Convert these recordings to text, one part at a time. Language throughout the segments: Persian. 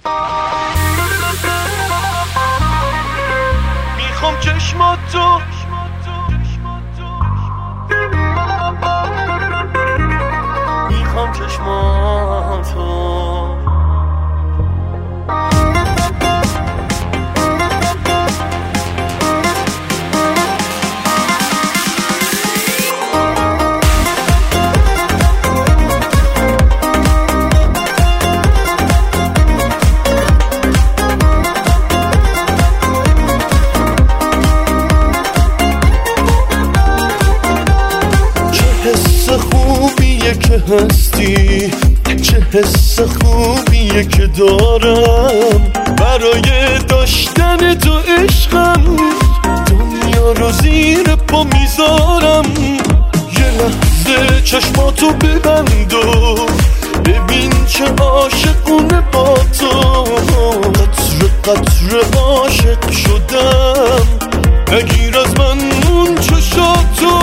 میخوام چشماتو، میخوام چشماتو. حس خوبیه که هستی، چه حس خوبیه که دارم برای داشتن تو عشقم، دنیا رو زیر پا میذارم. یه لحظه چشماتو ببند و ببین چه عاشقونه با تو. قطره قطره عاشق شدم، نگیر از من اون چشاتو.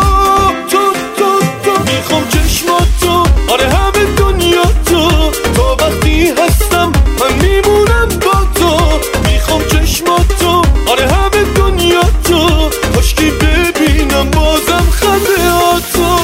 میخوام چشماتو، آره همه دنیا تو. تا وقتی هستم من میمونم با تو. میخوام چشماتو، آره همه دنیا تو. کاشکی ببینم بازم خنده هاتو.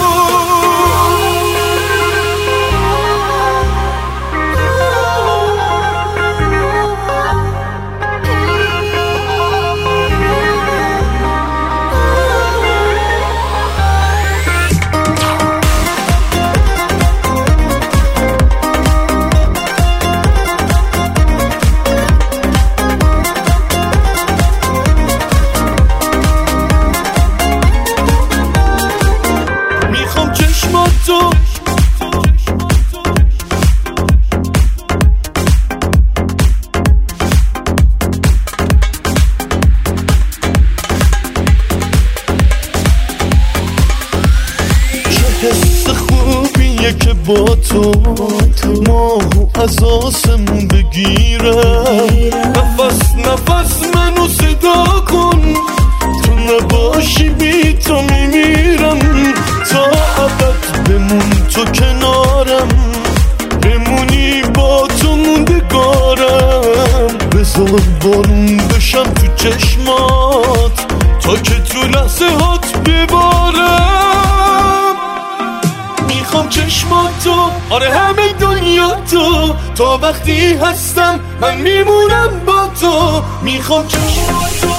حس خوبیه که با تو ماهو از آسمون بگیرم. نفس نفس منو صدا کن، تو نباشی بی تو میمیرم. تا ابد بمون تو کنارم، بمونی با تو موندگارم. بذار بارون بشم تو چشمات تا که تو لحظه هات ببارم. میخوام چشماتو، آره همه دنیا تو. تا وقتی هستم من میمونم با تو. میخوام چشماتو،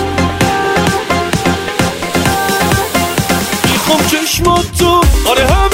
میخوام چشماتو، آره همه